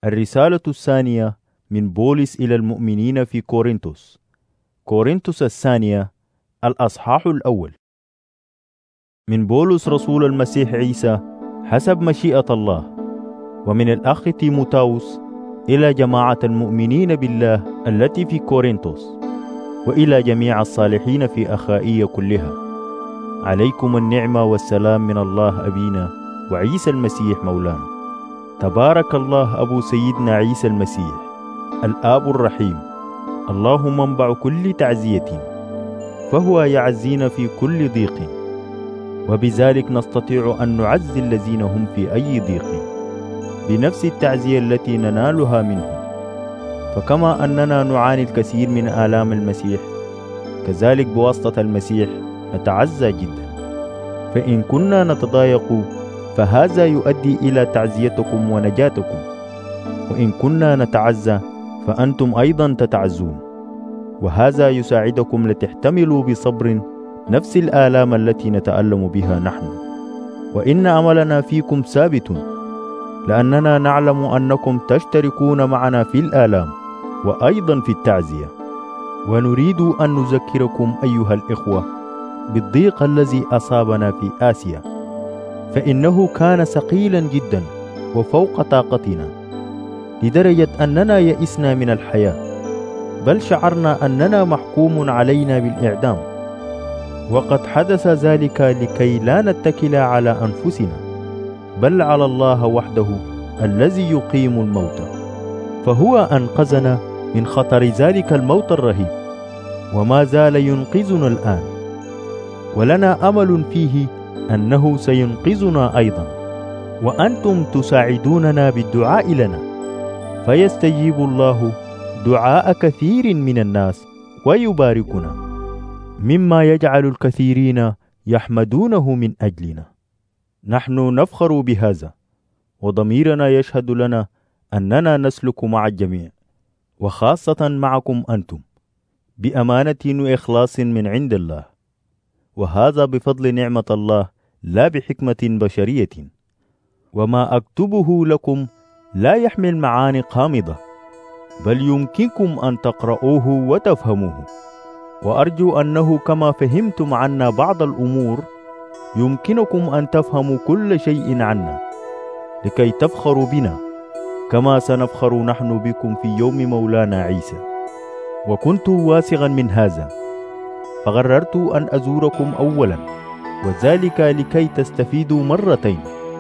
الرسالة الثانية من بولس إلى المؤمنين في كورنثوس. كورنثوس الثانية الأصحاح الأول. من بولس رسول المسيح عيسى حسب مشيئة الله، ومن الأخ تيموتاوس إلى جماعة المؤمنين بالله التي في كورنثوس، وإلى جميع الصالحين في أخائية كلها. عليكم النعمة والسلام من الله أبينا وعيسى المسيح مولانا. تبارك الله أبو سيدنا عيسى المسيح، الآب الرحيم، الله منبع كل تعزية، فهو يعزينا في كل ضيق، وبذلك نستطيع أن نعزي الذين هم في أي ضيق بنفس التعزية التي ننالها منه. فكما أننا نعاني الكثير من آلام المسيح، كذلك بواسطة المسيح نتعزى جدا. فإن كنا نتضايق فهذا يؤدي إلى تعزيتكم ونجاتكم، وإن كنا نتعزى فأنتم أيضا تتعزون، وهذا يساعدكم لتحتملوا بصبر نفس الآلام التي نتألم بها نحن. وإن أملنا فيكم ثابت، لأننا نعلم أنكم تشتركون معنا في الآلام وأيضا في التعزية. ونريد أن نذكركم أيها الإخوة بالضيق الذي أصابنا في آسيا، فإنه كان ثقيلا جدا وفوق طاقتنا، لدرجة أننا يئسنا من الحياة، بل شعرنا أننا محكوم علينا بالإعدام. وقد حدث ذلك لكي لا نتكل على أنفسنا، بل على الله وحده الذي يقيم الموتى، فهو أنقذنا من خطر ذلك الموت الرهيب، وما زال ينقذنا الآن، ولنا أمل فيه أنه سينقذنا أيضا. وأنتم تساعدوننا بالدعاء لنا، فيستجيب الله دعاء كثير من الناس ويباركنا، مما يجعل الكثيرين يحمدونه من أجلنا. نحن نفخر بهذا، وضميرنا يشهد لنا أننا نسلك مع الجميع، وخاصة معكم أنتم، بأمانة وإخلاص من عند الله، وهذا بفضل نعمة الله لا بحكمة بشرية. وما أكتبه لكم لا يحمل معاني قامضة، بل يمكنكم أن تقرؤوه وتفهموه. وأرجو أنه كما فهمتم عنا بعض الأمور يمكنكم أن تفهموا كل شيء عنا، لكي تفخروا بنا كما سنفخر نحن بكم في يوم مولانا عيسى. وكنت واثقا من هذا، فقررت أن أزوركم أولا، وذلك لكي تستفيدوا مرتين،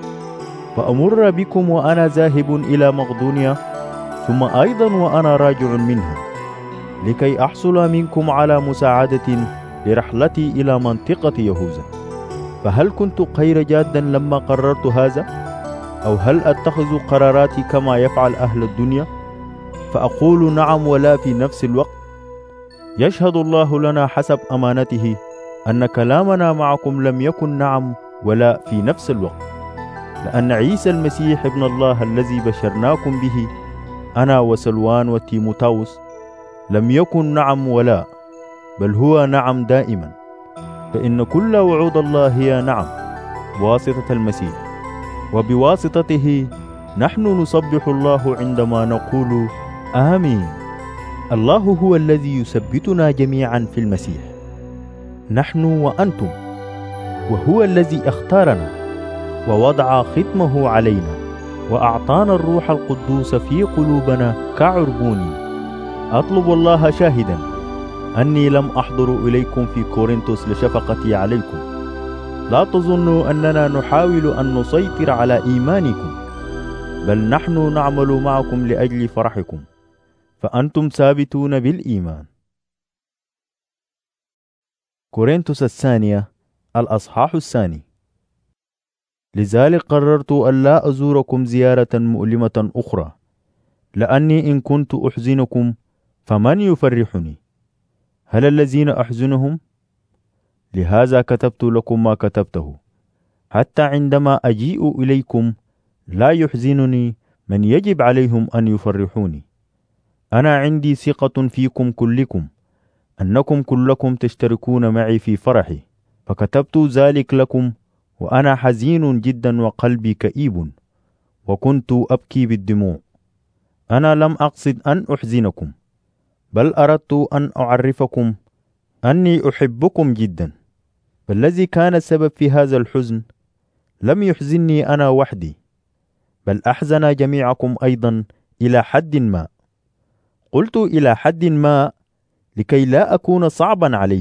فأمر بكم وأنا ذاهب إلى مقدونيا، ثم أيضا وأنا راجع منها، لكي أحصل منكم على مساعدة لرحلتي إلى منطقة يهوذا. فهل كنت غير جادا لما قررت هذا؟ أو هل أتخذ قراراتي كما يفعل أهل الدنيا، فأقول نعم ولا في نفس الوقت؟ يشهد الله لنا حسب أمانته أن كلامنا معكم لم يكن نعم ولا في نفس الوقت، لأن عيسى المسيح ابن الله الذي بشرناكم به أنا وسلوان وتيموتاوس لم يكن نعم ولا، بل هو نعم دائما. فإن كل وعود الله هي نعم بواسطة المسيح، وبواسطته نحن نسبح الله عندما نقول آمين. الله هو الذي يثبتنا جميعا في المسيح، نحن وأنتم، وهو الذي اختارنا ووضع ختمه علينا، وأعطانا الروح القدوس في قلوبنا كعربون. أطلب الله شاهدا أني لم أحضر إليكم في كورنثوس لشفقتي عليكم. لا تظنوا أننا نحاول أن نسيطر على إيمانكم، بل نحن نعمل معكم لأجل فرحكم، فأنتم ثابتون بالإيمان. كورنثوس الثانية الأصحاح الثاني. لذلك قررت ألا أزوركم زيارة مؤلمة أخرى، لأني إن كنت أحزنكم فمن يفرحني؟ هل الذين أحزنهم؟ لهذا كتبت لكم ما كتبته، حتى عندما أجيء إليكم لا يحزنني من يجب عليهم أن يفرحوني. أنا عندي ثقة فيكم كلكم أنكم كلكم تشتركون معي في فرحي، فكتبت ذلك لكم وأنا حزين جدا وقلبي كئيب، وكنت أبكي بالدموع. أنا لم أقصد أن أحزنكم، بل أردت أن أعرفكم أني أحبكم جدا. فالذي كان السبب في هذا الحزن لم يحزنني أنا وحدي، بل أحزن جميعكم أيضا إلى حد ما. قلت إلى حد ما لكي لا أكون صعبا عليه،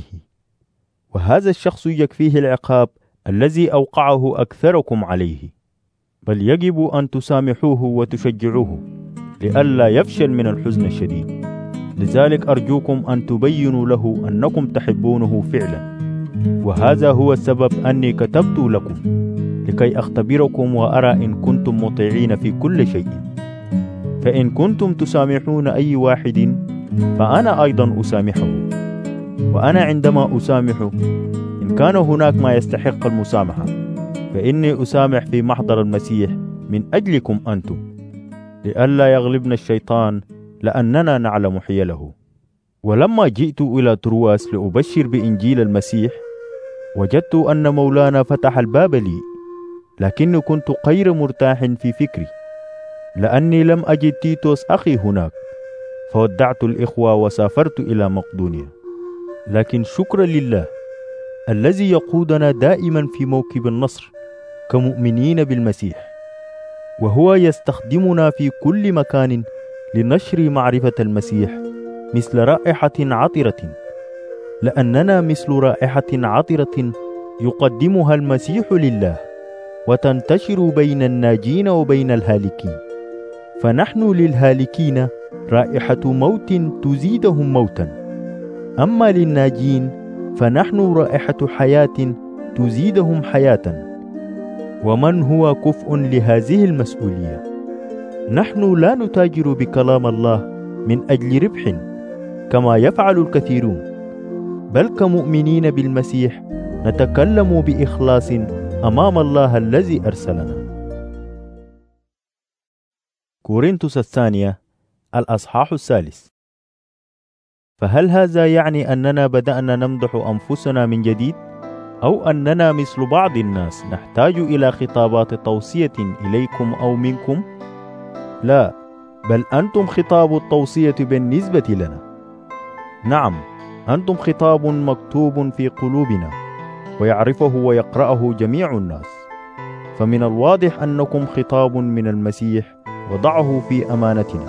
وهذا الشخص يكفيه العقاب الذي أوقعه أكثركم عليه، بل يجب أن تسامحوه وتشجعوه لئلا يفشل من الحزن الشديد. لذلك أرجوكم أن تبينوا له أنكم تحبونه فعلا، وهذا هو السبب أني كتبت لكم لكي أختبركم وأرى إن كنتم مطيعين في كل شيء. فإن كنتم تسامحون أي واحد فأنا أيضا أسامحه، وأنا عندما أسامح إن كان هناك ما يستحق المسامحة فإني أسامح في محضر المسيح من أجلكم أنتم، لئلا يغلبنا الشيطان لأننا نعلم حيله. ولما جئت إلى ترواس لأبشر بإنجيل المسيح وجدت أن مولانا فتح الباب لي، لكني كنت غير مرتاح في فكري لأني لم أجد تيتوس أخي هناك، فودعت الإخوة وسافرت إلى مقدونيا. لكن شكرا لله الذي يقودنا دائما في موكب النصر كمؤمنين بالمسيح، وهو يستخدمنا في كل مكان لنشر معرفة المسيح مثل رائحة عطرة، لأننا مثل رائحة عطرة يقدمها المسيح لله وتنتشر بين الناجين وبين الهالكين. فنحن للهالكين رائحة موت تزيدهم موتا، أما للناجين فنحن رائحة حياة تزيدهم حياة. ومن هو كفء لهذه المسؤولية؟ نحن لا نتاجر بكلام الله من أجل ربح كما يفعل الكثيرون، بل كمؤمنين بالمسيح نتكلم بإخلاص أمام الله الذي أرسلنا. كورنثوس الثانية الأصحاح الثالث. فهل هذا يعني أننا بدأنا نمدح أنفسنا من جديد؟ أو أننا مثل بعض الناس نحتاج إلى خطابات توصية إليكم أو منكم؟ لا، بل أنتم خطاب التوصية بالنسبة لنا. نعم، أنتم خطاب مكتوب في قلوبنا ويعرفه ويقرأه جميع الناس. فمن الواضح أنكم خطاب من المسيح وضعه في أمانتنا،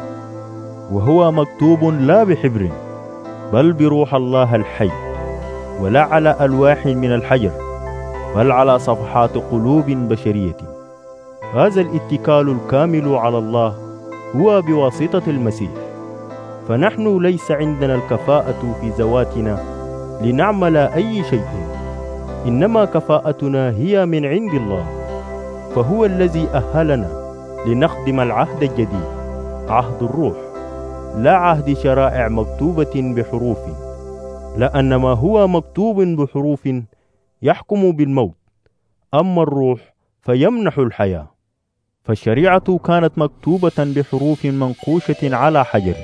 وهو مكتوب لا بحبر بل بروح الله الحي، ولا على ألواح من الحجر بل على صفحات قلوب بشرية. هذا الاتكال الكامل على الله هو بواسطة المسيح. فنحن ليس عندنا الكفاءة في ذواتنا لنعمل أي شيء، إنما كفاءتنا هي من عند الله، فهو الذي أهلنا لنخدم العهد الجديد، عهد الروح، لا عهد شرائع مكتوبة بحروف، لأن ما هو مكتوب بحروف يحكم بالموت، أما الروح فيمنح الحياة. فالشريعة كانت مكتوبة بحروف منقوشة على حجر،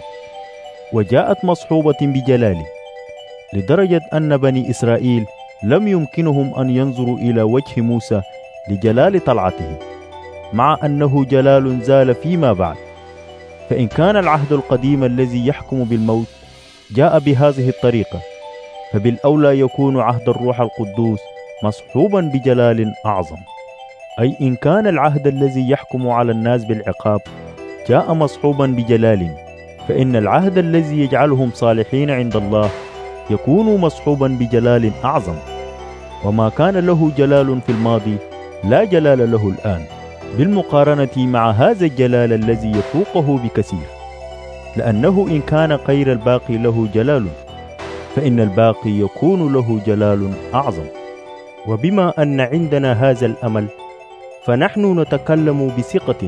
وجاءت مصحوبة بجلال، لدرجة أن بني إسرائيل لم يمكنهم أن ينظروا إلى وجه موسى لجلال طلعته، مع أنه جلال زال فيما بعد. فإن كان العهد القديم الذي يحكم بالموت جاء بهذه الطريقة، فبالأولى يكون عهد الروح القدوس مصحوبا بجلال أعظم. أي إن كان العهد الذي يحكم على الناس بالعقاب جاء مصحوبا بجلال، فإن العهد الذي يجعلهم صالحين عند الله يكون مصحوبا بجلال أعظم. وما كان له جلال في الماضي لا جلال له الآن بالمقارنة مع هذا الجلال الذي يفوقه بكثير، لأنه إن كان غير الباقي له جلال فإن الباقي يكون له جلال أعظم. وبما أن عندنا هذا الأمل فنحن نتكلم بثقة،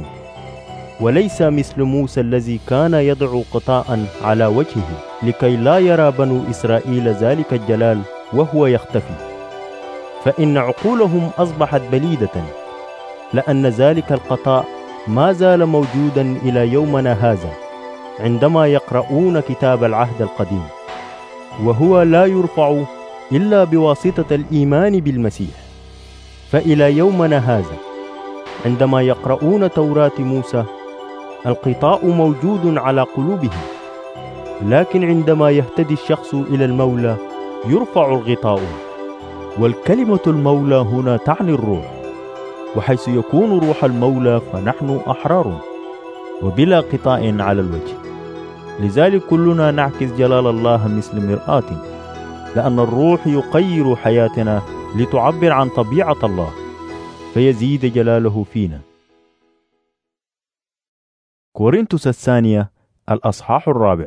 وليس مثل موسى الذي كان يضع قطاء على وجهه لكي لا يرى بنو إسرائيل ذلك الجلال وهو يختفي، فإن عقولهم أصبحت بليدة، لأن ذلك القطاع ما زال موجودا إلى يومنا هذا عندما يقرؤون كتاب العهد القديم، وهو لا يرفع إلا بواسطة الإيمان بالمسيح. فإلى يومنا هذا عندما يقرؤون توراة موسى الغطاء موجود على قلوبهم، لكن عندما يهتدي الشخص إلى المولى يرفع الغطاء. والكلمة المولى هنا تعني الروح، وحيث يكون روح المولى فنحن أحرار وبلا غطاء على الوجه. لذلك كلنا نعكس جلال الله مثل مرآة، لأن الروح يغير حياتنا لتعبر عن طبيعة الله فيزيد جلاله فينا. كورنثوس الثانية الأصحاح 4.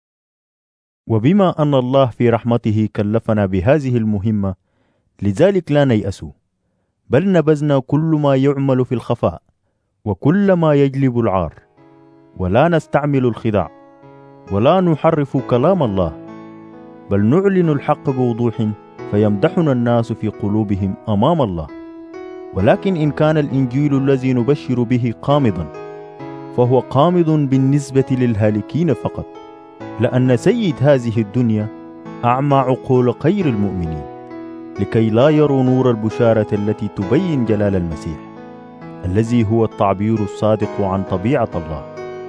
وبما أن الله في رحمته كلفنا بهذه المهمة، لذلك لا نيأس، بل نبذنا كل ما يعمل في الخفاء وكل ما يجلب العار، ولا نستعمل الخداع ولا نحرف كلام الله، بل نعلن الحق بوضوح فيمدحنا الناس في قلوبهم أمام الله. ولكن إن كان الإنجيل الذي نبشر به قامضا، فهو قامض بالنسبة للهالكين فقط، لأن سيد هذه الدنيا أعمى عقول غير المؤمنين لكي لا يروا نور البشارة التي تبين جلال المسيح الذي هو التعبير الصادق عن طبيعة الله.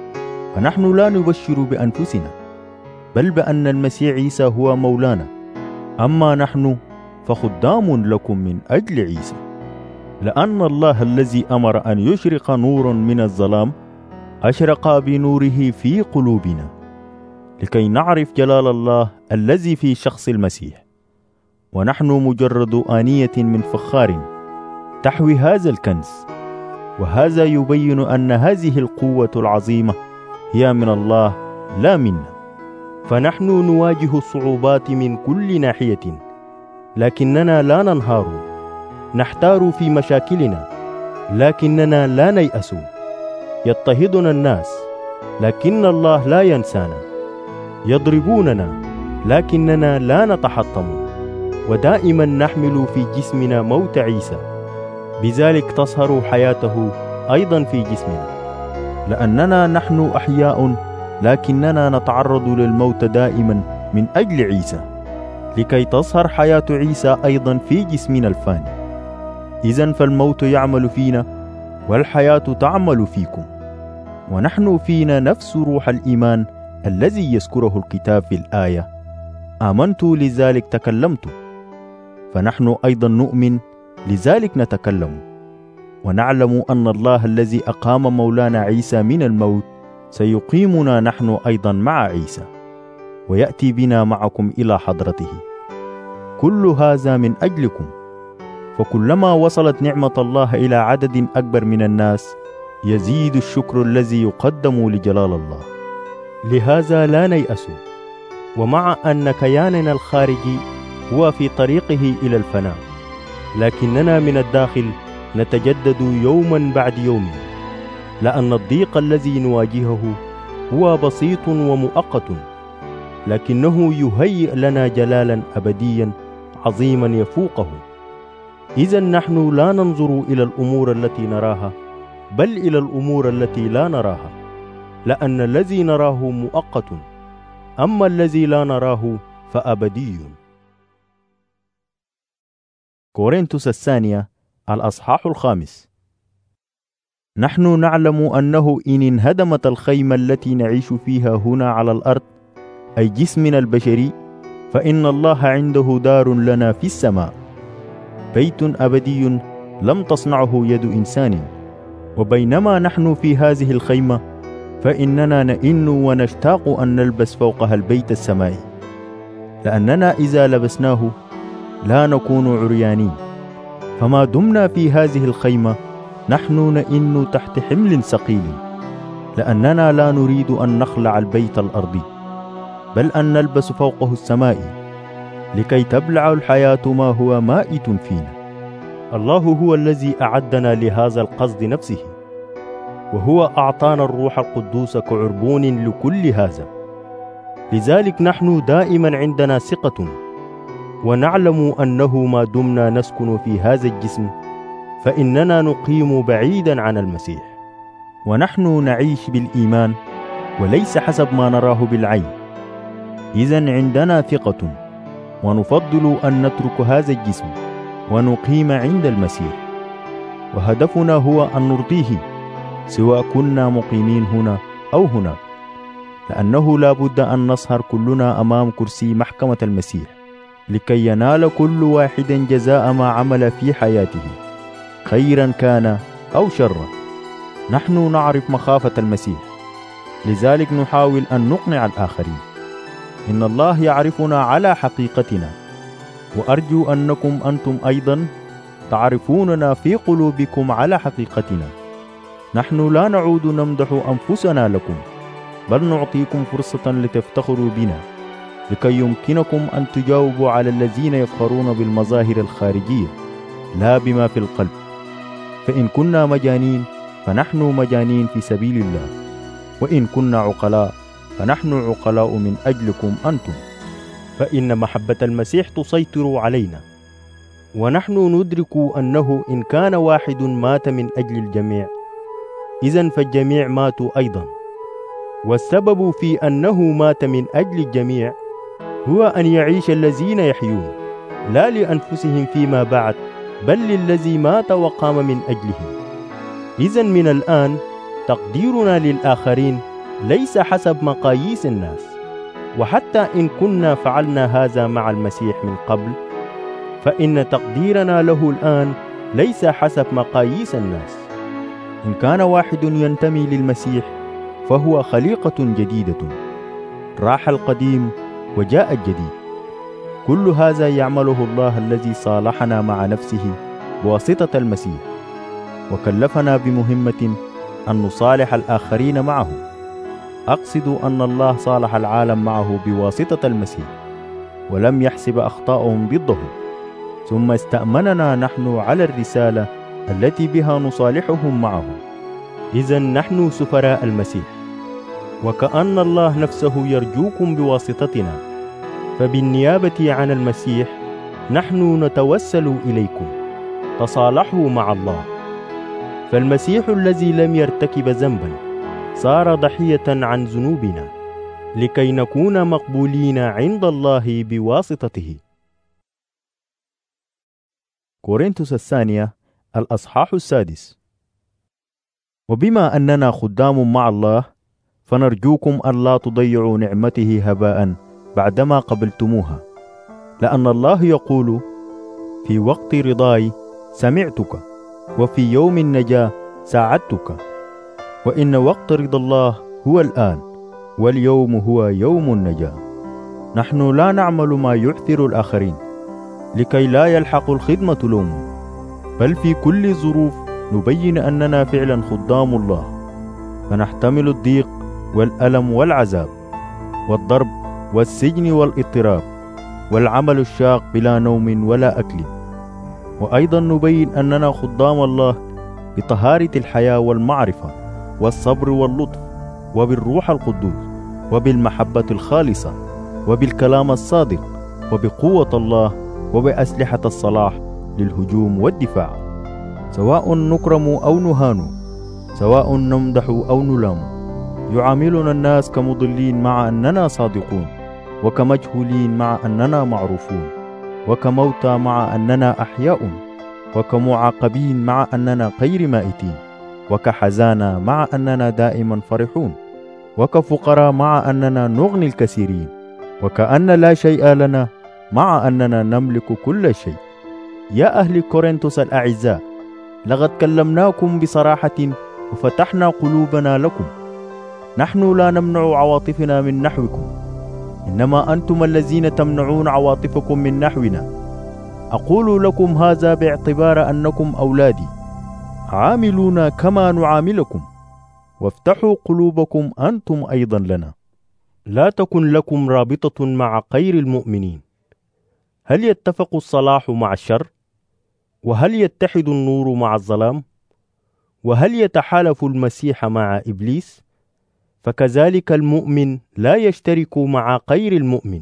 فنحن لا نبشر بأنفسنا، بل بأن المسيح عيسى هو مولانا، أما نحن فخدام لكم من أجل عيسى، لأن الله الذي أمر أن يشرق نور من الظلام أشرق بنوره في قلوبنا لكي نعرف جلال الله الذي في شخص المسيح. ونحن مجرد آنية من فخار تحوي هذا الكنز، وهذا يبين أن هذه القوة العظيمة هي من الله لا منا. فنحن نواجه الصعوبات من كل ناحية، لكننا لا ننهار، نحتار في مشاكلنا لكننا لا نيأس، يضطهدنا الناس لكن الله لا ينسانا، يضربوننا لكننا لا نتحطم، ودائما نحمل في جسمنا موت عيسى، بذلك تظهر حياته أيضا في جسمنا، لأننا نحن أحياء لكننا نتعرض للموت دائما من أجل عيسى، لكي تظهر حياة عيسى أيضا في جسمنا الفاني. إذن فالموت يعمل فينا والحياة تعمل فيكم، ونحن فينا نفس روح الإيمان الذي يذكره الكتاب في الآية: آمنت لذلك تكلمت. فنحن أيضا نؤمن لذلك نتكلم، ونعلم أن الله الذي أقام مولانا عيسى من الموت سيقيمنا نحن أيضا مع عيسى، ويأتي بنا معكم إلى حضرته. كل هذا من أجلكم، فكلما وصلت نعمة الله إلى عدد أكبر من الناس يزيد الشكر الذي يقدم لجلال الله. لهذا لا نيأس، ومع أن كياننا الخارجي هو في طريقه إلى الفناء، لكننا من الداخل نتجدد يوما بعد يوم، لأن الضيق الذي نواجهه هو بسيط ومؤقت، لكنه يهيئ لنا جلالا أبديا عظيما يفوقه. إذن نحن لا ننظر إلى الأمور التي نراها، بل إلى الأمور التي لا نراها، لأن الذي نراه مؤقت، أما الذي لا نراه فأبدي. كورنثوس الثانية الأصحاح 5. نحن نعلم أنه إن انهدمت الخيمة التي نعيش فيها هنا على الأرض، أي جسمنا البشري، فإن الله عنده دار لنا في السماء، بيت أبدي لم تصنعه يد إنسان. وبينما نحن في هذه الخيمة فإننا نئن ونشتاق أن نلبس فوقها البيت السمائي، لأننا إذا لبسناه لا نكون عريانين. فما دمنا في هذه الخيمة نحن نئن تحت حمل ثقيل، لأننا لا نريد أن نخلع البيت الأرضي، بل أن نلبس فوقه السمائي، لكي تبلع الحياة ما هو مائت فينا. الله هو الذي أعدنا لهذا القصد نفسه، وهو أعطانا الروح القدوس كعربون لكل هذا. لذلك نحن دائما عندنا ثقة، ونعلم أنه ما دمنا نسكن في هذا الجسم فإننا نقيم بعيدا عن المسيح، ونحن نعيش بالإيمان وليس حسب ما نراه بالعين. إذن عندنا ثقة، ونفضل أن نترك هذا الجسم ونقيم عند المسيح، وهدفنا هو أن نرضيه، سواء كنا مقيمين هنا أو هناك، لأنه لا بد أن نسهر كلنا أمام كرسي محكمة المسيح لكي ينال كل واحد جزاء ما عمل في حياته، خيرا كان أو شرا. نحن نعرف مخافة المسيح، لذلك نحاول أن نقنع الآخرين. إن الله يعرفنا على حقيقتنا، وأرجو أنكم أنتم أيضا تعرفوننا في قلوبكم على حقيقتنا. نحن لا نعود نمدح أنفسنا لكم، بل نعطيكم فرصة لتفتخروا بنا، لكي يمكنكم أن تجاوبوا على الذين يفخرون بالمظاهر الخارجية لا بما في القلب. فإن كنا مجانين فنحن مجانين في سبيل الله، وإن كنا عقلاء فنحن عقلاء من أجلكم أنتم. فإن محبة المسيح تسيطر علينا، ونحن ندرك أنه إن كان واحد مات من أجل الجميع، إذن فالجميع ماتوا أيضا. والسبب في أنه مات من أجل الجميع هو أن يعيش الذين يحيون، لا لأنفسهم فيما بعد، بل للذي مات وقام من أجلهم. إذن من الآن تقديرنا للآخرين ليس حسب مقاييس الناس، وحتى إن كنا فعلنا هذا مع المسيح من قبل، فإن تقديرنا له الآن ليس حسب مقاييس الناس. إن كان واحد ينتمي للمسيح فهو خليقة جديدة، راح القديم وجاء الجديد. كل هذا يعمله الله الذي صالحنا مع نفسه بواسطة المسيح، وكلفنا بمهمة أن نصالح الآخرين معه. أقصد أن الله صالح العالم معه بواسطة المسيح، ولم يحسب أخطاءهم ضده، ثم استأمننا نحن على الرسالة التي بها نصالحهم معه. إذن نحن سفراء المسيح، وكأن الله نفسه يرجوكم بواسطتنا، فبالنيابة عن المسيح نحن نتوسل إليكم: تصالحوا مع الله. فالمسيح الذي لم يرتكب ذنبا صار ضحية عن ذنوبنا، لكي نكون مقبولين عند الله بواسطته. كورنثوس الثانية الأصحاح 6. وبما أننا خدام مع الله، فنرجوكم ألا تضيعوا نعمته هباء بعدما قبلتموها، لأن الله يقول: في وقت رضاي سمعتك، وفي يوم النجاة ساعدتك. وإن وقت رضا الله هو الآن، واليوم هو يوم النجاة. نحن لا نعمل ما يعثر الآخرين لكي لا يلحق الخدمة لوم، بل في كل ظروف نبين أننا فعلا خدام الله، فنحتمل الضيق والألم والعذاب والضرب والسجن والاضطراب والعمل الشاق بلا نوم ولا أكل. وأيضا نبين أننا خدام الله بطهارة الحياة والمعرفة والصبر واللطف وبالروح القدوس وبالمحبة الخالصة وبالكلام الصادق وبقوة الله وبأسلحة الصلاح للهجوم والدفاع، سواء نكرم أو نهان، سواء نمدح أو نلام. يعاملنا الناس كمضلين مع أننا صادقون، وكمجهولين مع أننا معروفون، وكموتى مع أننا أحياء، وكمعاقبين مع أننا غير مائتين، وكحزانى مع أننا دائما فرحون، وكفقراء مع أننا نغني الكثيرين، وكأن لا شيء لنا مع أننا نملك كل شيء. يا أهل كورنثوس الأعزاء، لقد كلمناكم بصراحة وفتحنا قلوبنا لكم. نحن لا نمنع عواطفنا من نحوكم، إنما أنتم الذين تمنعون عواطفكم من نحونا. أقول لكم هذا باعتبار أنكم أولادي، عاملونا كما نعاملكم، وافتحوا قلوبكم أنتم أيضا لنا. لا تكن لكم رابطة مع غير المؤمنين. هل يتفق الصلاح مع الشر؟ وهل يتحد النور مع الظلام؟ وهل يتحالف المسيح مع إبليس؟ فكذلك المؤمن لا يشترك مع غير المؤمن.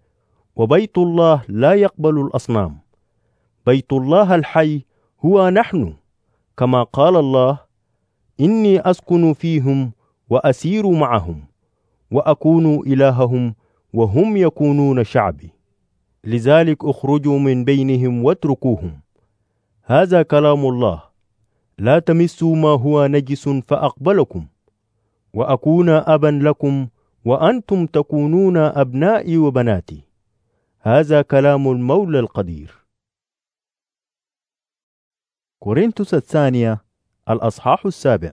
وبيت الله لا يقبل الأصنام. بيت الله الحي هو نحن، كما قال الله: إني أسكن فيهم وأسير معهم وأكون إلههم وهم يكونون شعبي. لذلك اخرجوا من بينهم واتركوهم. هذا كلام الله. لا تمسوا ما هو نجس فأقبلكم، وأكون أبا لكم وأنتم تكونون أبنائي وبناتي. هذا كلام المولى القدير. كورنثوس الثانية الأصحاح 7.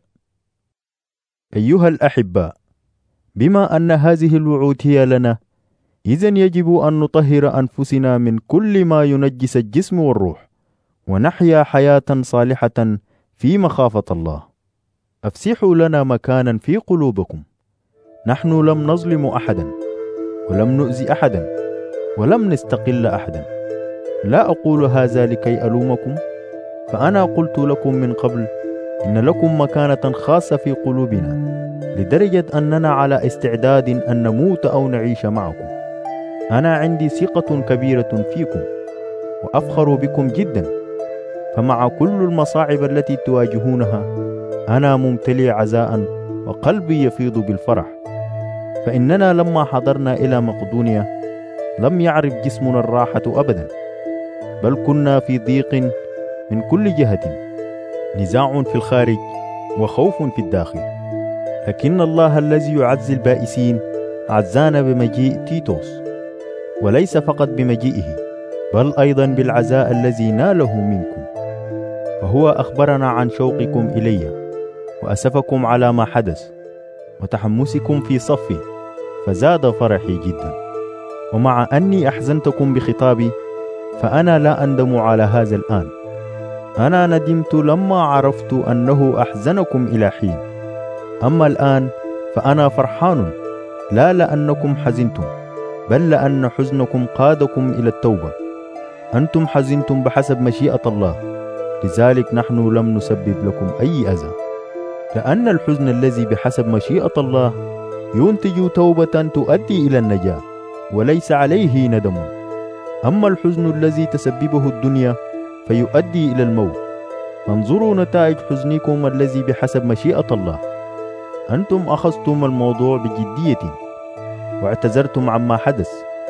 أيها الأحباء، بما أن هذه الوعود هي لنا، إذن يجب أن نطهر أنفسنا من كل ما ينجس الجسم والروح، ونحيا حياة صالحة في مخافة الله. أفسحوا لنا مكانا في قلوبكم. نحن لم نظلم أحدا، ولم نؤذي أحدا، ولم نستقل أحدا. لا أقول هذا لكي ألومكم، فأنا قلت لكم من قبل إن لكم مكانة خاصة في قلوبنا، لدرجة أننا على استعداد أن نموت أو نعيش معكم. أنا عندي ثقة كبيرة فيكم، وأفخر بكم جدا. فمع كل المصاعب التي تواجهونها، أنا ممتلئ عزاء وقلبي يفيض بالفرح. فإننا لما حضرنا إلى مقدونيا لم يعرف جسمنا الراحة أبدا، بل كنا في ضيق من كل جهة، نزاع في الخارج وخوف في الداخل. لكن الله الذي يعزي البائسين عزانا بمجيء تيتوس، وليس فقط بمجيئه، بل أيضا بالعزاء الذي ناله منكم. فهو أخبرنا عن شوقكم إلي، وأسفكم على ما حدث، وتحمسكم في صفي، فزاد فرحي جدا. ومع أني أحزنتكم بخطابي، فأنا لا أندم على هذا الآن. أنا ندمت لما عرفت أنه أحزنكم إلى حين. أما الآن فأنا فرحان، لا لأنكم حزنتم، بل لأن حزنكم قادكم إلى التوبة. أنتم حزنتم بحسب مشيئة الله، لذلك نحن لم نسبب لكم أي أذى. لأن الحزن الذي بحسب مشيئة الله ينتج توبة تؤدي إلى النجاة، وليس عليه ندم. أما الحزن الذي تسببه الدنيا فيؤدي إلى الموت. انظروا نتائج حزنكم الذي بحسب مشيئة الله. أنتم أخذتم الموضوع بجدية، واعتذرتم عما حدث،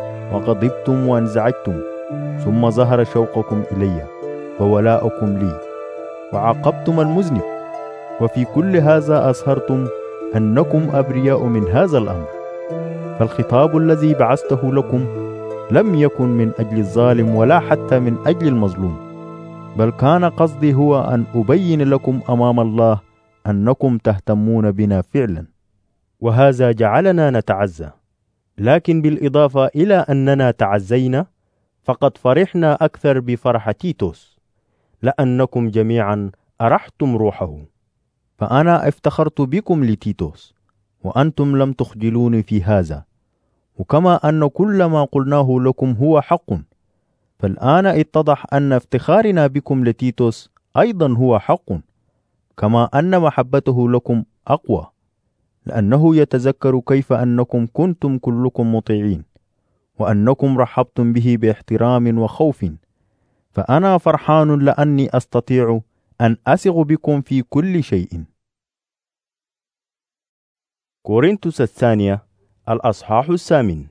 وغضبتم وانزعجتم، ثم ظهر شوقكم إلي وولاؤكم لي، وعاقبتم المذنب. وفي كل هذا أظهرتم أنكم أبرياء من هذا الأمر. فالخطاب الذي بعثته لكم لم يكن من أجل الظالم ولا حتى من أجل المظلوم، بل كان قصدي هو أن أبين لكم أمام الله أنكم تهتمون بنا فعلا، وهذا جعلنا نتعزى. لكن بالإضافة إلى أننا تعزينا، فقد فرحنا أكثر بفرح تيتوس، لأنكم جميعا أرحتم روحه. فأنا افتخرت بكم لتيتوس، وأنتم لم تخجلوني في هذا. وكما أن كل ما قلناه لكم هو حق، فالآن اتضح أن افتخارنا بكم لتيتوس أيضا هو حق، كما أن محبته لكم أقوى، لأنه يتذكر كيف أنكم كنتم كلكم مطيعين، وأنكم رحبتم به باحترام وخوف. فأنا فرحان لأني أستطيع أن أثق بكم في كل شيء. كورنثوس الثانية الأصحاح 8.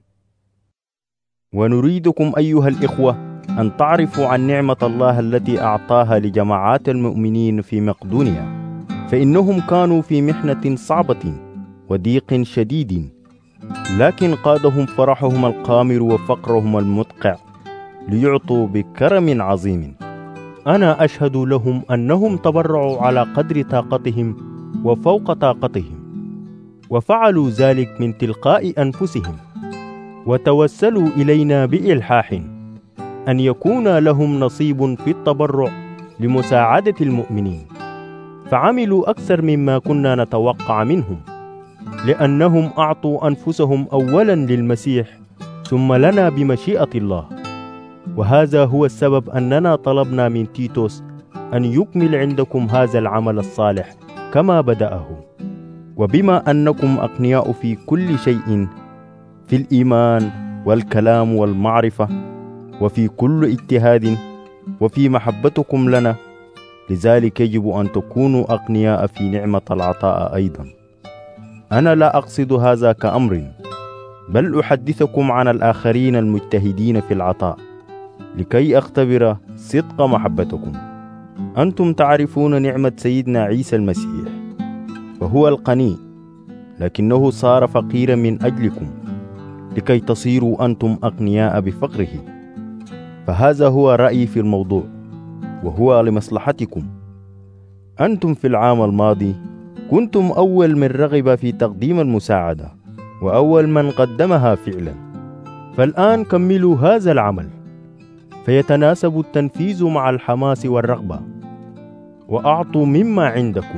ونريدكم أيها الإخوة أن تعرفوا عن نعمة الله التي أعطاها لجماعات المؤمنين في مقدونيا، فإنهم كانوا في محنة صعبة وضيق شديد، لكن قادهم فرحهم القامر وفقرهم المدقع ليعطوا بكرم عظيم. أنا أشهد لهم أنهم تبرعوا على قدر طاقتهم وفوق طاقتهم، وفعلوا ذلك من تلقاء أنفسهم، وتوسلوا إلينا بإلحاح أن يكون لهم نصيب في التبرع لمساعدة المؤمنين. فعملوا أكثر مما كنا نتوقع منهم، لأنهم أعطوا أنفسهم أولا للمسيح ثم لنا بمشيئة الله. وهذا هو السبب أننا طلبنا من تيتوس أن يكمل عندكم هذا العمل الصالح كما بدأه. وبما أنكم أقنياء في كل شيء، في الإيمان والكلام والمعرفة، وفي كل اجتهاد، وفي محبتكم لنا، لذلك يجب أن تكونوا أقنياء في نعمة العطاء أيضا. أنا لا أقصد هذا كأمر، بل أحدثكم عن الآخرين المجتهدين في العطاء، لكي أختبر صدق محبتكم. أنتم تعرفون نعمة سيدنا عيسى المسيح، فهو القني، لكنه صار فقيرا من أجلكم لكي تصيروا أنتم أغنياء بفقره. فهذا هو رأيي في الموضوع، وهو لمصلحتكم. أنتم في العام الماضي كنتم أول من رغب في تقديم المساعدة، وأول من قدمها فعلا. فالآن كملوا هذا العمل، فيتناسب التنفيذ مع الحماس والرغبة، وأعطوا مما عندكم،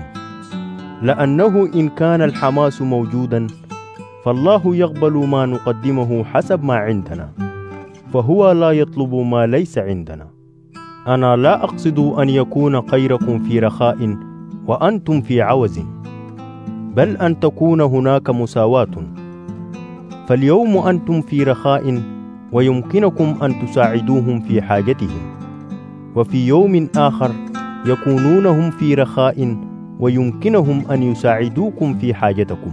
لأنه إن كان الحماس موجودا فالله يقبل ما نقدمه حسب ما عندنا، فهو لا يطلب ما ليس عندنا. أنا لا أقصد أن يكون خيركم في رخاء وأنتم في عوز، بل أن تكون هناك مساواة. فاليوم أنتم في رخاء ويمكنكم أن تساعدوهم في حاجتهم، وفي يوم آخر يكونون هم في رخاء ويمكنهم أن يساعدوكم في حاجتكم.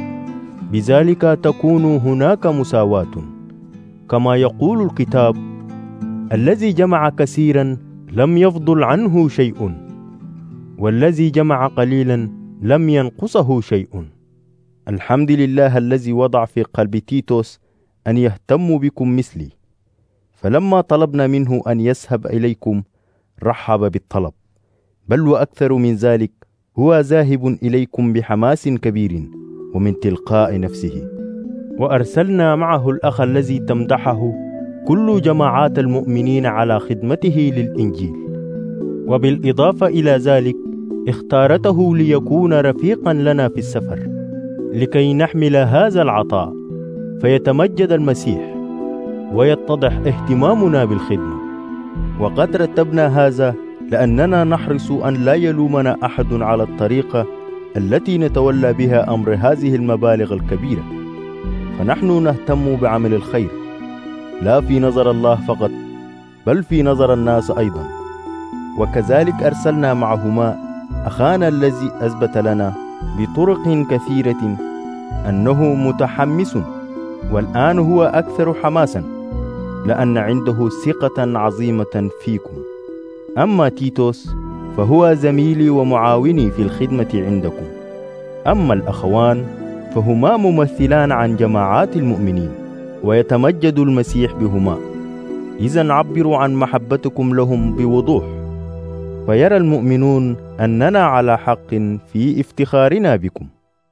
بذلك تكون هناك مساواة، كما يقول الكتاب: الذي جمع كثيرا لم يفضل عنه شيء، والذي جمع قليلا لم ينقصه شيء. الحمد لله الذي وضع في قلب تيتوس أن يهتم بكم مثلي، فلما طلبنا منه أن يذهب إليكم رحب بالطلب، بل وأكثر من ذلك هو ذاهب إليكم بحماس كبير ومن تلقاء نفسه. وأرسلنا معه الأخ الذي تمدحه كل جماعات المؤمنين على خدمته للإنجيل، وبالإضافة إلى ذلك اختارته ليكون رفيقا لنا في السفر لكي نحمل هذا العطاء، فيتمجد المسيح ويتضح اهتمامنا بالخدمة. وقد رتبنا هذا لأننا نحرص أن لا يلومنا أحد على الطريقة التي نتولى بها أمر هذه المبالغ الكبيرة، فنحن نهتم بعمل الخير لا في نظر الله فقط، بل في نظر الناس أيضا. وكذلك أرسلنا معهما أخانا الذي أثبت لنا بطرق كثيرة أنه متحمس، والآن هو أكثر حماسا، لأن عنده ثقة عظيمة فيكم. أما تيتوس فهو زميلي ومعاوني في الخدمة عندكم. أما الأخوان فهما ممثلان عن جماعات المؤمنين، ويتمجد المسيح بهما. إذن عبروا عن محبتكم لهم بوضوح، فيرى المؤمنون أننا على حق في افتخارنا بكم.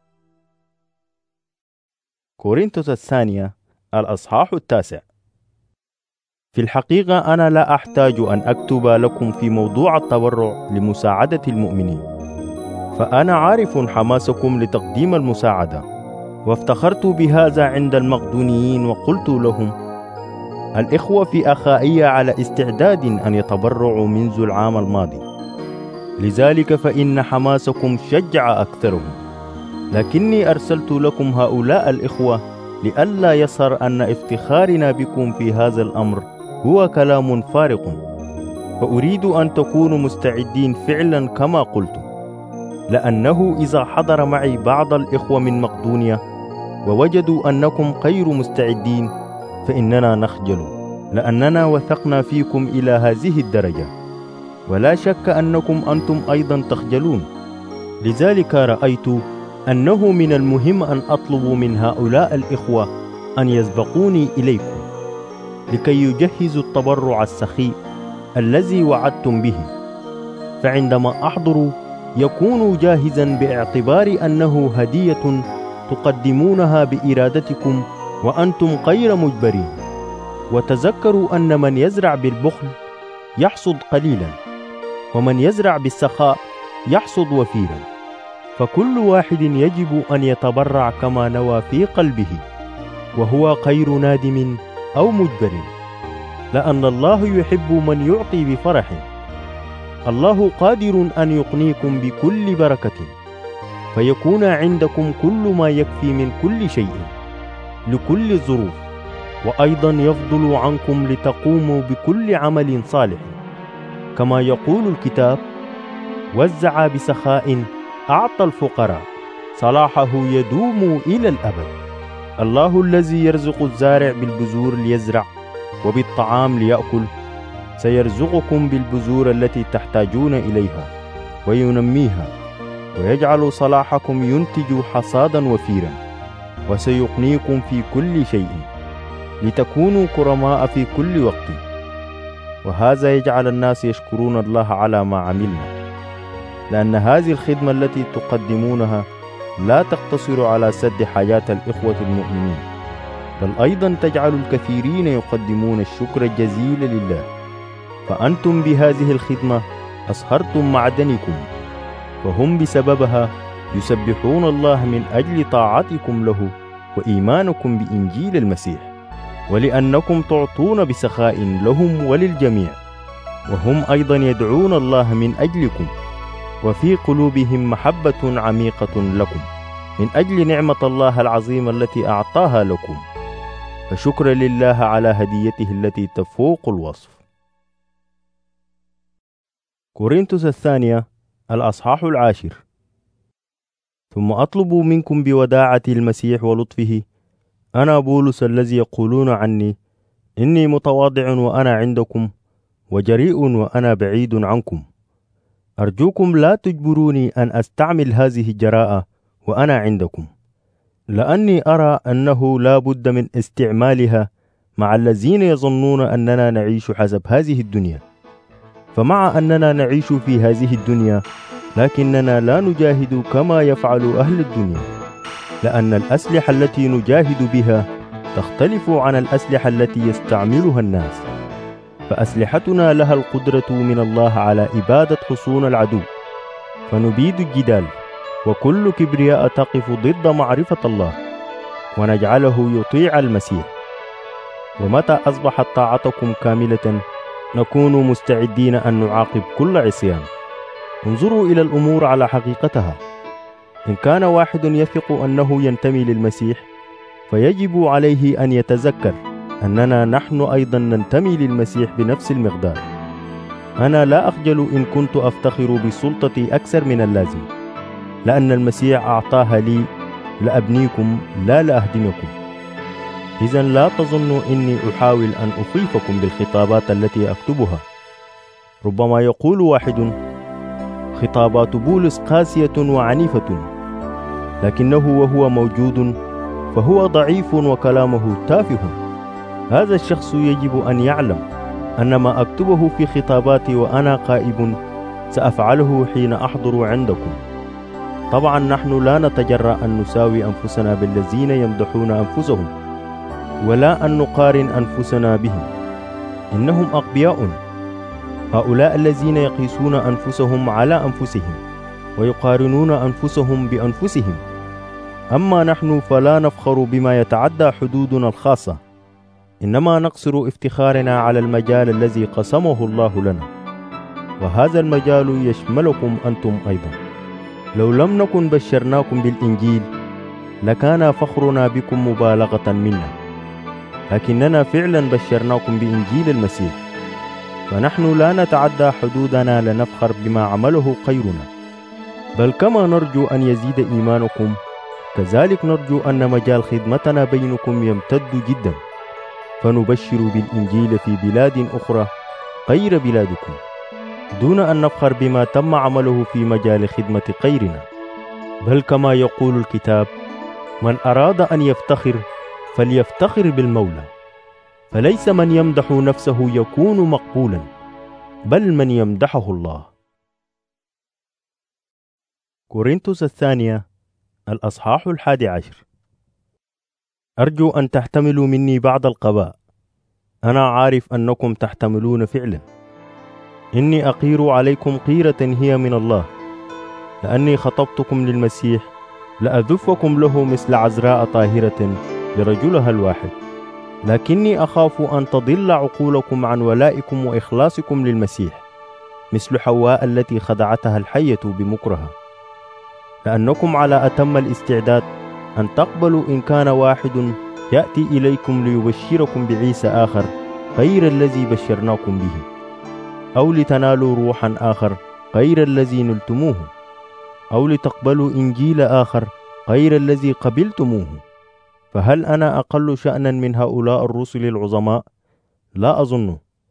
كورنثوس الثانية الأصحاح 9. في الحقيقة أنا لا أحتاج أن أكتب لكم في موضوع التبرع لمساعدة المؤمنين، فأنا عارف حماسكم لتقديم المساعدة، وافتخرت بهذا عند المقدونيين وقلت لهم: الإخوة في أخائية على استعداد أن يتبرعوا منذ العام الماضي، لذلك فإن حماسكم شجع أكثرهم. لكني أرسلت لكم هؤلاء الإخوة لئلا يظهر أن افتخارنا بكم في هذا الأمر هو كلام فارغ، فأريد أن تكونوا مستعدين فعلا كما قلت، لأنه إذا حضر معي بعض الإخوة من مقدونيا ووجدوا أنكم غير مستعدين فإننا نخجل، لأننا وثقنا فيكم إلى هذه الدرجة، ولا شك أنكم أنتم أيضا تخجلون. لذلك رأيت أنه من المهم أن أطلب من هؤلاء الإخوة أن يسبقوني إليكم لكي يجهزوا التبرع السخي الذي وعدتم به، فعندما أحضر يكون جاهزا باعتبار أنه هدية تقدمونها بإرادتكم وأنتم غير مجبرين. وتذكروا أن من يزرع بالبخل يحصد قليلا، ومن يزرع بالسخاء يحصد وفيرا. فكل واحد يجب أن يتبرع كما نوى في قلبه، وهو غير نادم أو مجبر، لأن الله يحب من يعطي بفرح. الله قادر أن يقنيكم بكل بركة، فيكون عندكم كل ما يكفي من كل شيء لكل الظروف، وأيضا يفضل عنكم لتقوموا بكل عمل صالح، كما يقول الكتاب: وزع بسخاء أعطى الفقراء، صلاحه يدوم إلى الأبد. الله الذي يرزق الزارع بالبذور ليزرع وبالطعام ليأكل، سيرزقكم بالبذور التي تحتاجون إليها وينميها، ويجعل صلاحكم ينتج حصادا وفيرا، وسيقنيكم في كل شيء لتكونوا كرماء في كل وقت، وهذا يجعل الناس يشكرون الله على ما عملنا، لأن هذه الخدمة التي تقدمونها لا تقتصر على سد حاجات الإخوة المؤمنين، بل أيضا تجعل الكثيرين يقدمون الشكر الجزيل لله، فأنتم بهذه الخدمة أصهرتم معدنكم، فهم بسببها يسبحون الله من أجل طاعتكم له وإيمانكم بإنجيل المسيح، ولأنكم تعطون بسخاء لهم وللجميع، وهم أيضا يدعون الله من أجلكم، وفي قلوبهم محبة عميقة لكم من أجل نعمة الله العظيمة التي أعطاها لكم، فشكرا لله على هديته التي تفوق الوصف. كورنثوس الثانية الأصحاح 10. ثم أطلب منكم بوداعة المسيح ولطفه، أنا بولس الذي يقولون عني إني متواضع وأنا عندكم، وجريء وأنا بعيد عنكم. أرجوكم لا تجبروني أن أستعمل هذه الجراءة وأنا عندكم، لأني أرى أنه لا بد من استعمالها مع الذين يظنون أننا نعيش حسب هذه الدنيا. فمع أننا نعيش في هذه الدنيا، لكننا لا نجاهد كما يفعل أهل الدنيا، لأن الأسلحة التي نجاهد بها تختلف عن الأسلحة التي يستعملها الناس، فأسلحتنا لها القدرة من الله على إبادة حصون العدو، فنبيد الجدال وكل كبرياء تقف ضد معرفة الله، ونجعله يطيع المسيح. ومتى أصبحت طاعتكم كاملة نكون مستعدين أن نعاقب كل عصيان. انظروا إلى الأمور على حقيقتها. إن كان واحد يثق أنه ينتمي للمسيح، فيجب عليه أن يتذكر أننا نحن أيضا ننتمي للمسيح بنفس المقدار. أنا لا أخجل إن كنت أفتخر بسلطتي أكثر من اللازم، لأن المسيح أعطاها لي لأبنيكم لا لأهدمكم. إذن لا تظنوا إني أحاول أن أخيفكم بالخطابات التي أكتبها. ربما يقول واحد: خطابات بولس قاسية وعنيفة، لكنه وهو موجود فهو ضعيف وكلامه تافه. هذا الشخص يجب أن يعلم أن ما أكتبه في خطاباتي وأنا غائب سأفعله حين أحضر عندكم. طبعا نحن لا نتجرأ أن نساوي أنفسنا بالذين يمدحون أنفسهم، ولا أن نقارن أنفسنا بهم، إنهم أغبياء. هؤلاء الذين يقيسون أنفسهم على أنفسهم ويقارنون أنفسهم بأنفسهم. أما نحن فلا نفخر بما يتعدى حدودنا الخاصة، إنما نقصر افتخارنا على المجال الذي قسمه الله لنا، وهذا المجال يشملكم أنتم أيضا. لو لم نكن بشرناكم بالإنجيل لكان فخرنا بكم مبالغة منا، لكننا فعلا بشرناكم بإنجيل المسيح، فنحن لا نتعدى حدودنا لنفخر بما عمله غيرنا، بل كما نرجو أن يزيد إيمانكم كذلك نرجو أن مجال خدمتنا بينكم يمتد جدا، فنبشر بالإنجيل في بلاد أخرى غير بلادكم، دون أن نفخر بما تم عمله في مجال خدمة غيرنا. بل كما يقول الكتاب: من أراد أن يفتخر فليفتخر بالمولى، فليس من يمدح نفسه يكون مقبولا، بل من يمدحه الله. كورنثوس الثانية الأصحاح 11. أرجو أن تحتملوا مني بعض القباء، أنا عارف أنكم تحتملون فعلا. إني أقير عليكم قيرة هي من الله، لأني خطبتكم للمسيح لأذفكم له مثل عذراء طاهرة لرجلها الواحد، لكني أخاف أن تضل عقولكم عن ولائكم وإخلاصكم للمسيح، مثل حواء التي خدعتها الحية بمكرها. لأنكم على أتم الاستعداد أن تقبلوا إن كان واحد يأتي إليكم ليبشركم بعيسى آخر غير الذي بشرناكم به، أو لتنالوا روحا آخر غير الذي نلتموه، أو لتقبلوا إنجيل آخر غير الذي قبلتموه. فهل أنا أقل شأنا من هؤلاء الرسل العظماء؟ لا أظن.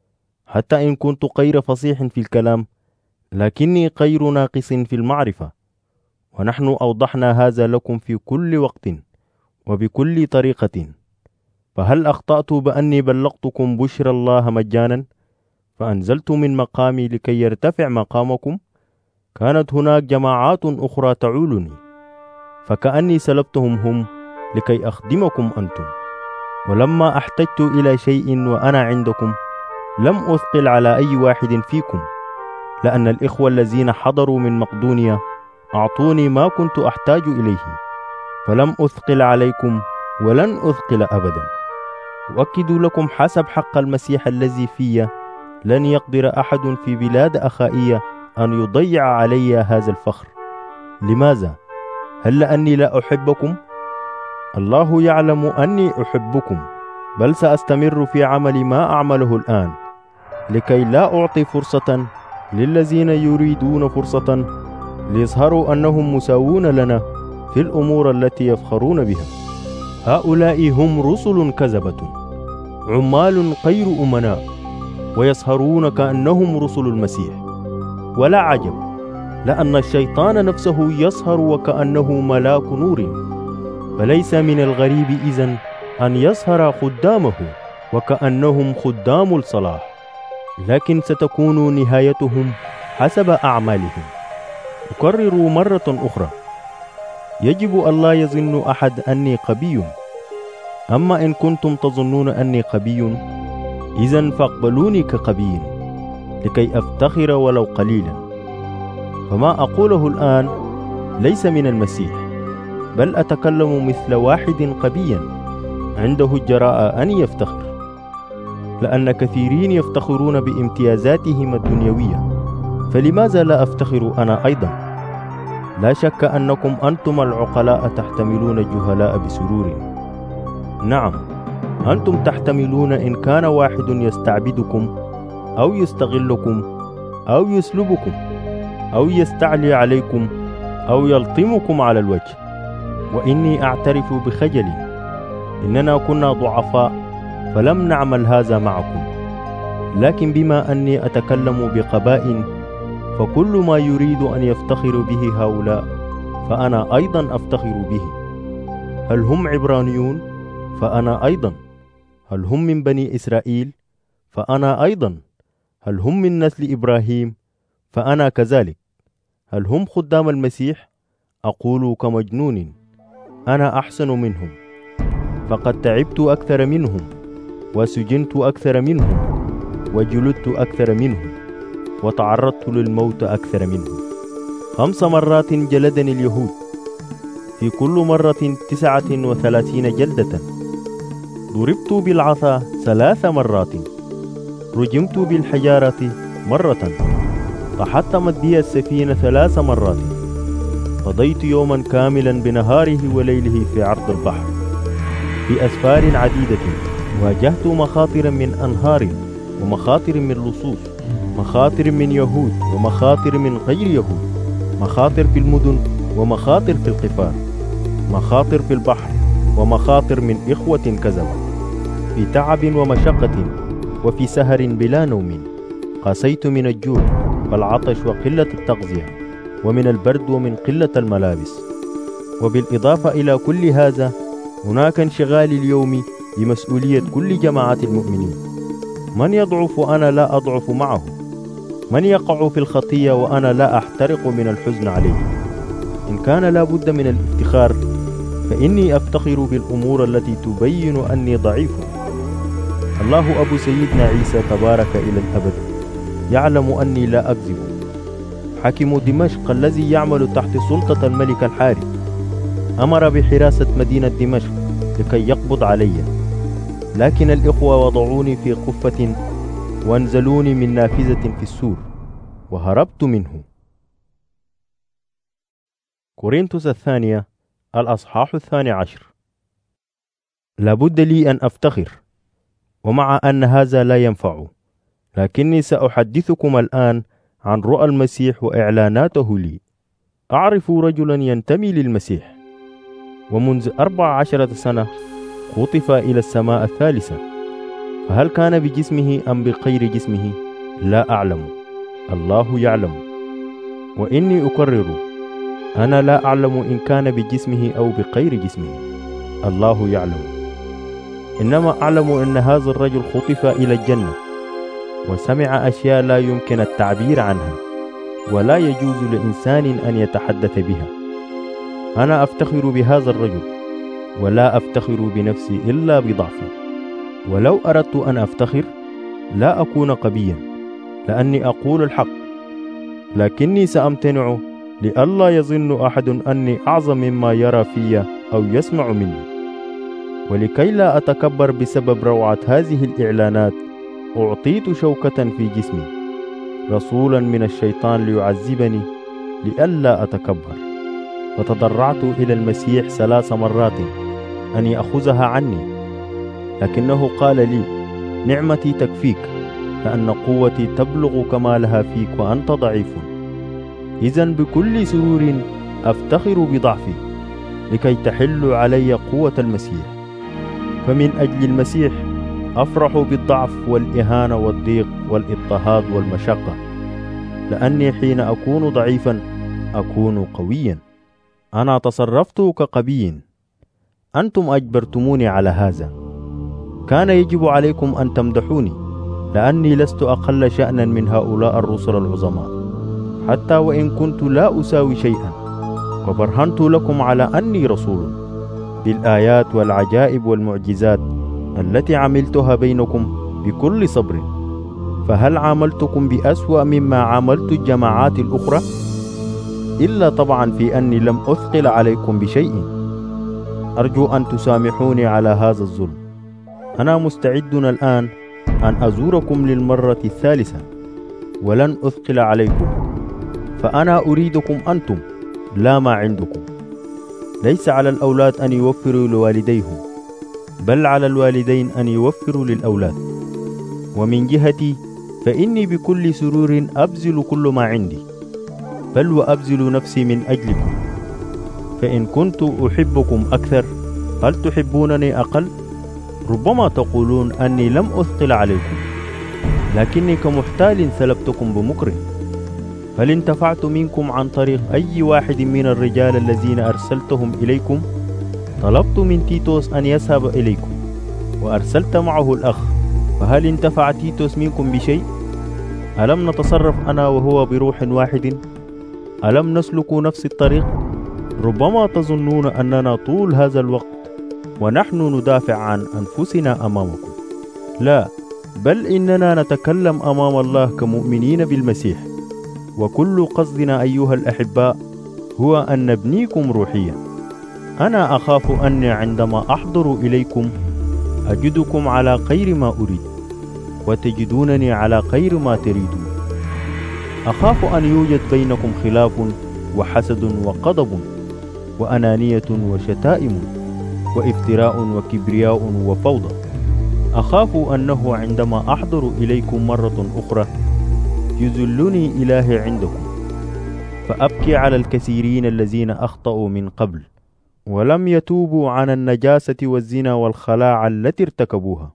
حتى إن كنت غير فصيح في الكلام، لكني غير ناقص في المعرفة، ونحن أوضحنا هذا لكم في كل وقت وبكل طريقة. فهل أخطأت بأني بلغتكم بشرى الله مجانا فأنزلت من مقامي لكي يرتفع مقامكم؟ كانت هناك جماعات أخرى تعولني، فكأني سلبتهم هم لكي أخدمكم أنتم. ولما احتجت إلى شيء وأنا عندكم لم أثقل على أي واحد فيكم، لأن الإخوة الذين حضروا من مقدونيا أعطوني ما كنت أحتاج إليه، فلم أثقل عليكم ولن أثقل أبدا. أؤكد لكم حسب حق المسيح الذي في لن يقدر أحد في بلاد أخائية أن يضيع علي هذا الفخر. لماذا؟ هل لأني لا أحبكم؟ الله يعلم أني أحبكم، بل سأستمر في عمل ما أعمله الآن، لكي لا أعطي فرصة للذين يريدون فرصة ليظهروا أنهم مساوون لنا في الأمور التي يفخرون بها. هؤلاء هم رسل كذبة، عمال غير أمناء، ويسهرون كأنهم رسل المسيح. ولا عجب، لأن الشيطان نفسه يسهر وكأنه ملاك نور، فليس من الغريب إذن أن يسهر خدامه وكأنهم خدام الصلاح، لكن ستكون نهايتهم حسب أعمالهم. أكرر مرة أخرى، يجب ألا يظن أحد أني قبي. أما إن كنتم تظنون أني قبي، إذن فاقبلوني كقبي لكي أفتخر ولو قليلا. فما أقوله الآن ليس من المسيح، بل أتكلم مثل واحد قبيا عنده الجراءة أن يفتخر، لأن كثيرين يفتخرون بامتيازاتهم الدنيوية، فلماذا لا أفتخر أنا أيضا؟ لا شك أنكم أنتم العقلاء تحتملون الجهلاء بسرور. نعم، أنتم تحتملون إن كان واحد يستعبدكم أو يستغلكم أو يسلبكم أو يستعلي عليكم أو يلطمكم على الوجه. وإني أعترف بخجلي إننا كنا ضعفاء فلم نعمل هذا معكم، لكن بما أني أتكلم بقباء فكل ما يريد أن يفتخر به هؤلاء فأنا أيضا أفتخر به. هل هم عبرانيون؟ فأنا أيضا. هل هم من بني إسرائيل؟ فأنا أيضا. هل هم من نسل إبراهيم؟ فأنا كذلك. هل هم خدام المسيح؟ أقول كمجنون، أنا أحسن منهم، فقد تعبت أكثر منهم، وسجنت أكثر منهم، وجلدت أكثر منهم، وتعرضت للموت أكثر منهم. 5 مرات جلدني اليهود، في كل مرة 39 جلدة. ضربت بالعصا 3 مرات، رجمت بالحجارة مرة، تحطمت بي السفينة 3 مرات. قضيت يوما كاملا بنهاره وليله في عرض البحر، في أسفار عديدة. واجهت مخاطر من أنهار، ومخاطر من لصوص، مخاطر من يهود ومخاطر من غير يهود، مخاطر في المدن ومخاطر في القفار، مخاطر في البحر ومخاطر من إخوة كذبة، في تعب ومشقة وفي سهر بلا نوم. قاسيت من الجوع والعطش وقلة التغذية، ومن البرد ومن قلة الملابس. وبالإضافة إلى كل هذا هناك انشغال اليوم بمسؤولية كل جماعة المؤمنين. من يضعف وأنا لا أضعف معه، من يقع في الخطية وأنا لا أحترق من الحزن عليه. إن كان لا بد من الافتخار فإني أفتخر بالأمور التي تبين أني ضعيف. الله أبو سيدنا عيسى تبارك إلى الأبد يعلم أني لا أكذب. حاكم دمشق الذي يعمل تحت سلطة الملك الحارث أمر بحراسة مدينة دمشق لكي يقبض علي، لكن الإخوة وضعوني في قفة وانزلوني من نافذة في السور وهربت منه. كورنثوس الثانية الأصحاح 12. لابد لي أن أفتخر، ومع أن هذا لا ينفع، لكني سأحدثكم الآن عن رؤى المسيح وإعلاناته لي. أعرف رجلا ينتمي للمسيح، ومنذ 14 سنة خطف إلى السماء الثالثة، فهل كان بجسمه أم بغير جسمه؟ لا أعلم، الله يعلم. وإني أكرر، أنا لا أعلم إن كان بجسمه أو بغير جسمه، الله يعلم. إنما أعلم أن هذا الرجل خطف إلى الجنة وسمع أشياء لا يمكن التعبير عنها ولا يجوز لإنسان أن يتحدث بها. أنا أفتخر بهذا الرجل ولا أفتخر بنفسي إلا بضعفي، ولو أردت أن أفتخر لا أكون قبيا لأني أقول الحق، لكني سأمتنع لئلا يظن أحد أني أعظم مما يرى في أو يسمع مني. ولكي لا أتكبر بسبب روعة هذه الإعلانات أعطيت شوكة في جسمي رسولا من الشيطان ليعذبني لئلا أتكبر، فتضرعت إلى المسيح 3 مرات أن يأخذها عني، لكنه قال لي: نعمتي تكفيك لأن قوتي تبلغ كمالها فيك وأنت ضعيف. إذن بكل سرور أفتخر بضعفي لكي تحل علي قوة المسيح. فمن أجل المسيح أفرح بالضعف والإهانة والضيق والاضطهاد والمشقة، لأني حين أكون ضعيفا أكون قويا. أنا تصرفت كقبي، أنتم أجبرتموني على هذا. كان يجب عليكم أن تمدحوني لأني لست أقل شأنا من هؤلاء الرسل العظماء، حتى وإن كنت لا أساوي شيئا، وبرهنت لكم على أني رسول بالآيات والعجائب والمعجزات التي عملتها بينكم بكل صبر. فهل عاملتكم بأسوأ مما عاملت الجماعات الأخرى؟ إلا طبعا في أني لم أثقل عليكم بشيء. أرجو أن تسامحوني على هذا الظلم. أنا مستعد الآن أن أزوركم للمرة الثالثة ولن أثقل عليكم، فأنا أريدكم أنتم لا ما عندكم. ليس على الأولاد أن يوفروا لوالديهم، بل على الوالدين أن يوفروا للأولاد. ومن جهتي فإني بكل سرور أبذل كل ما عندي، بل وأبذل نفسي من أجلكم. فإن كنت أحبكم أكثر هل تحبونني أقل؟ ربما تقولون أني لم أثقل عليكم، لكني كمحتال سلبتكم بمكره. هل انتفعت منكم عن طريق أي واحد من الرجال الذين أرسلتهم إليكم؟ طلبت من تيتوس أن يذهب إليكم وأرسلت معه الأخ، فهل انتفع تيتوس منكم بشيء؟ ألم نتصرف أنا وهو بروح واحد؟ ألم نسلك نفس الطريق؟ ربما تظنون أننا طول هذا الوقت ونحن ندافع عن أنفسنا أمامكم. لا، بل إننا نتكلم أمام الله كمؤمنين بالمسيح، وكل قصدنا أيها الأحباء هو أن نبنيكم روحيا. أنا أخاف أني عندما أحضر إليكم أجدكم على خير ما أريد وتجدونني على خير ما تريدون. أخاف أن يوجد بينكم خلاف وحسد وغضب وأنانية وشتائم وافتراء وكبرياء وفوضى. أخاف أنه عندما أحضر إليكم مرة أخرى يذلني إلهي عندكم، فأبكي على الكثيرين الذين أخطأوا من قبل ولم يتوبوا عن النجاسة والزنا والخلاعة التي ارتكبوها.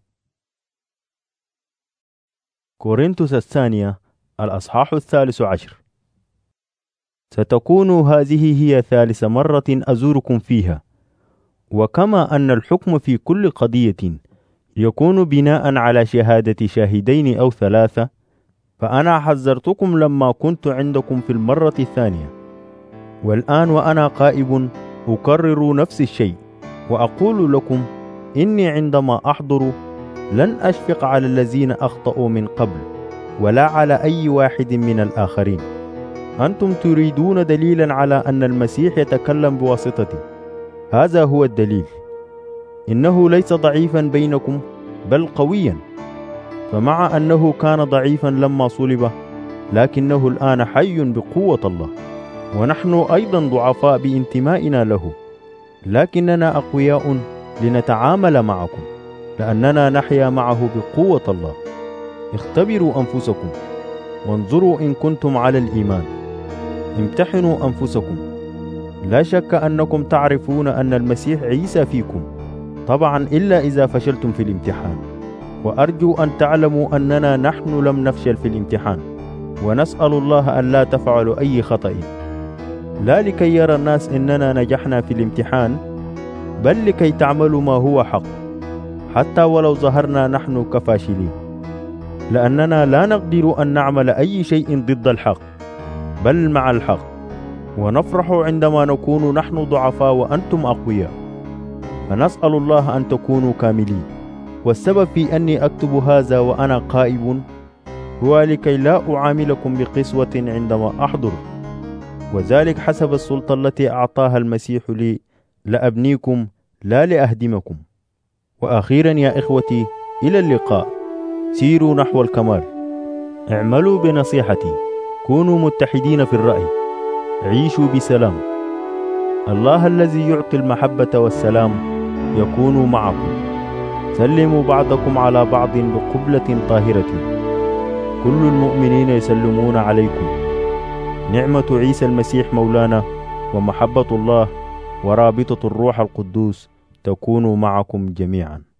كورنثوس الثانية الأصحاح 13. ستكون هذه هي 3 مرة أزوركم فيها، وكما أن الحكم في كل قضية يكون بناء على شهادة شاهدين أو 3، فأنا حذرتكم لما كنت عندكم في المرة الثانية، والآن وأنا قائب أكرر نفس الشيء وأقول لكم إني عندما أحضر لن أشفق على الذين أخطأوا من قبل ولا على أي واحد من الآخرين. أنتم تريدون دليلا على أن المسيح يتكلم بواسطتي، هذا هو الدليل. إنه ليس ضعيفا بينكم بل قويا، فمع أنه كان ضعيفا لما صلب لكنه الآن حي بقوة الله، ونحن أيضا ضعفاء بانتمائنا له، لكننا أقوياء لنتعامل معكم لأننا نحيا معه بقوة الله. اختبروا أنفسكم وانظروا إن كنتم على الإيمان. امتحنوا أنفسكم. لا شك أنكم تعرفون أن المسيح عيسى فيكم، طبعا إلا إذا فشلتم في الامتحان. وأرجو أن تعلموا أننا نحن لم نفشل في الامتحان، ونسأل الله أن لا تفعلوا أي خطأ، لا لكي يرى الناس أننا نجحنا في الامتحان، بل لكي تعملوا ما هو حق، حتى ولو ظهرنا نحن كفاشلين، لأننا لا نقدر أن نعمل أي شيء ضد الحق، بل مع الحق، ونفرح عندما نكون نحن ضعفاء وأنتم أقوياء، فنسأل الله أن تكونوا كاملين. والسبب في أني أكتب هذا وأنا قائب هو لكي لا أعاملكم بقسوة عندما أحضر، وذلك حسب السلطة التي أعطاها المسيح لي لأبنيكم لا لأهدمكم. وأخيرا يا إخوتي، إلى اللقاء. سيروا نحو الكمال، اعملوا بنصيحتي، كونوا متحدين في الرأي، عيشوا بسلام. الله الذي يعطي المحبة والسلام يكون معكم. سلموا بعضكم على بعض بقبلة طاهرة. كل المؤمنين يسلمون عليكم. نعمة عيسى المسيح مولانا ومحبة الله ورابطة الروح القدوس تكون معكم جميعا.